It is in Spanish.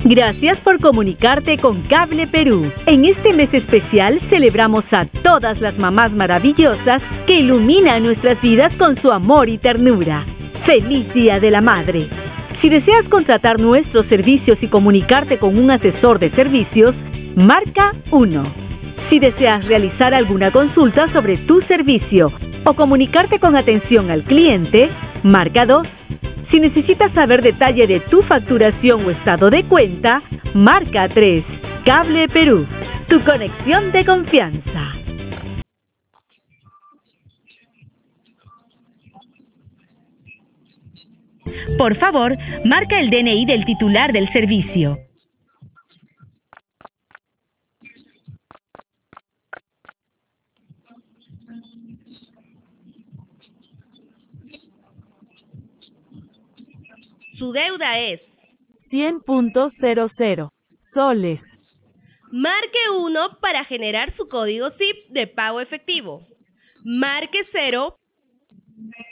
Gracias por comunicarte con Cable Perú. En este mes especial celebramos a todas las mamás maravillosas que iluminan nuestras vidas con su amor y ternura. ¡Feliz Día de la Madre! Si deseas contratar nuestros servicios y comunicarte con un asesor de servicios, marca 1. Si deseas realizar alguna consulta sobre tu servicio o comunicarte con atención al cliente, marca 2. Si necesitas saber detalle de tu facturación o estado de cuenta, marca 3. Cable Perú, tu conexión de confianza. Por favor, marca el DNI del titular del servicio. Su deuda es 100.00 soles. Marque 1 para generar su código SIP de pago efectivo. Marque 0